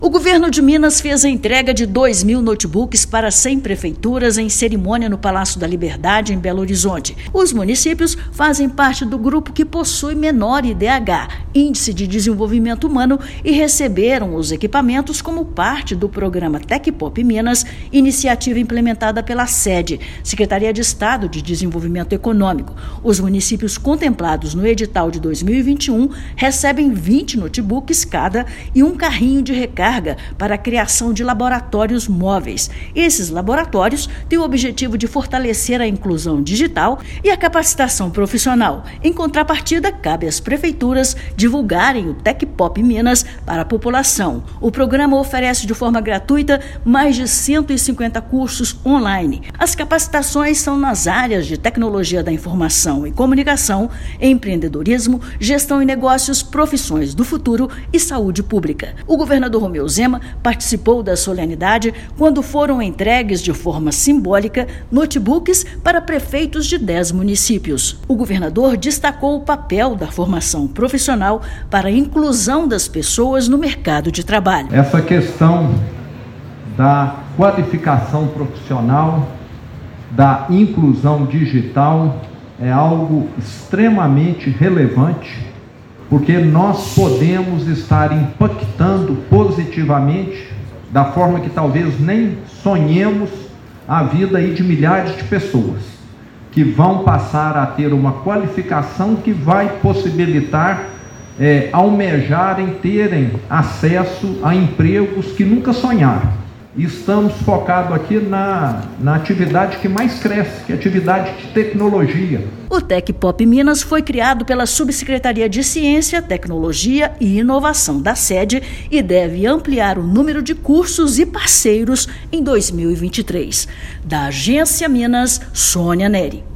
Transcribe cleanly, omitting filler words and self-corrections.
O governo de Minas fez a entrega de 2.000 notebooks para 100 prefeituras em cerimônia no Palácio da Liberdade, em Belo Horizonte. Os municípios fazem parte do grupo que possui menor IDH, Índice de Desenvolvimento Humano, e receberam os equipamentos como parte do programa TecPop Minas, iniciativa implementada pela SEDE, Secretaria de Estado de Desenvolvimento Econômico. Os municípios contemplados no edital de 2021 recebem 20 notebooks cada e um carrinho de recarga para a criação de laboratórios móveis. Esses laboratórios têm o objetivo de fortalecer a inclusão digital e a capacitação profissional. Em contrapartida, cabe às prefeituras divulgarem o TecPop Minas para a população. O programa oferece de forma gratuita mais de 150 cursos online. As capacitações são nas áreas de tecnologia da informação e comunicação, empreendedorismo, gestão e negócios, profissões do futuro e saúde pública. O governador Romeu Zema participou da solenidade quando foram entregues de forma simbólica notebooks para prefeitos de 10 municípios. O governador destacou o papel da formação profissional para a inclusão das pessoas no mercado de trabalho. Essa questão da qualificação profissional, da inclusão digital é algo extremamente relevante, porque nós podemos estar impactando positivamente, da forma que talvez nem sonhemos, a vida aí de milhares de pessoas que vão passar a ter uma qualificação que vai possibilitar almejarem, terem acesso a empregos que nunca sonharam. Estamos focados aqui na atividade que mais cresce, que é a atividade de tecnologia. O TecPop Minas foi criado pela Subsecretaria de Ciência, Tecnologia e Inovação da SEDE e deve ampliar o número de cursos e parceiros em 2023. Da Agência Minas, Sônia Neri.